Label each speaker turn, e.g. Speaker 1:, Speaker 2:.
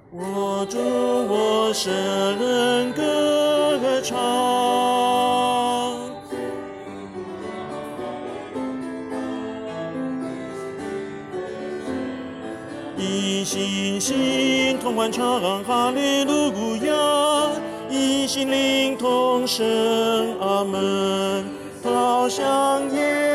Speaker 1: 我主我神歌唱，一心心同欢唱哈利路亚，一心灵同声阿门，好像耶